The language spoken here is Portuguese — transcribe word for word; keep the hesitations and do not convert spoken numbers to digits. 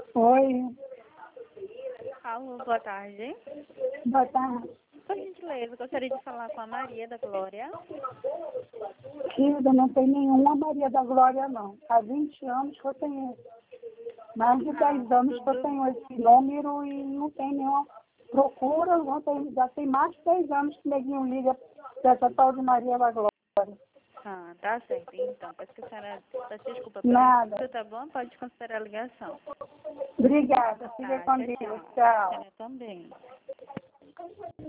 Oi, Alô, boa tarde. boa tarde. Por gentileza, gostaria de falar com a Maria da Glória. Querida, não tem nenhuma Maria da Glória, não. Há vinte anos que eu tenho, mais de dez Ah, anos que eu tudo. tenho esse número e não tem nenhuma procura, não tem, já tem mais de dez anos que ninguém liga dessa tal de Maria da Glória. Ah, tá certo. Então, peço que a senhora peço desculpa pela Nada. insistência, tá bom? Pode considerar a ligação. Obrigada, fica Tá, com tchau, Deus. tchau. A Tchau. senhora também.